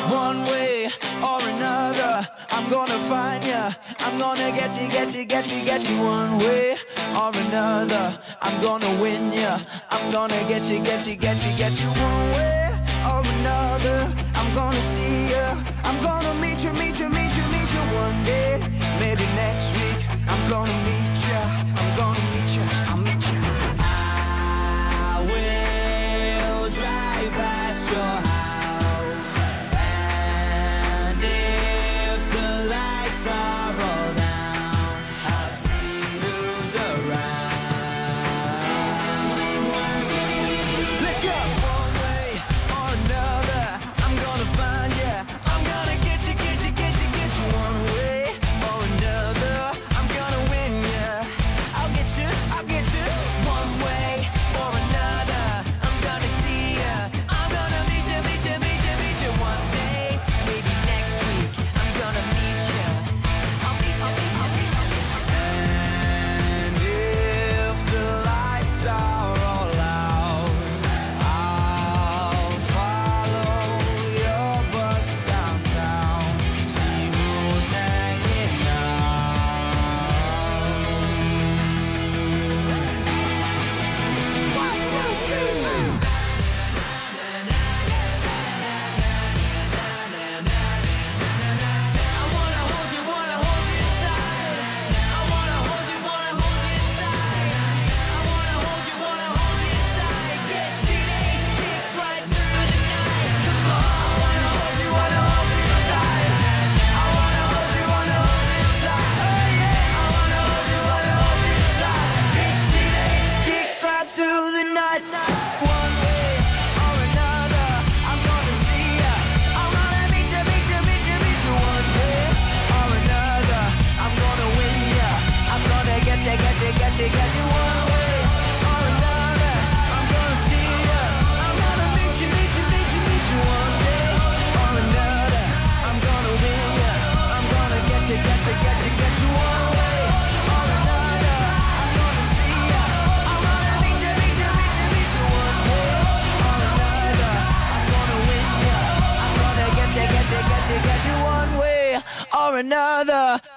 One way or another, I'm gonna find ya. I'm gonna get you, get you, get you, get you. One way or another, I'm gonna win ya. I'm gonna get you, get you, get you, get you. One way or another, I'm gonna see ya. I'm gonna meet you, meet you, meet you, meet you one day. Maybe next week, I'm gonna meet ya. I'm gonna meet ya, I'll meet ya. I will drive past your house. Or another.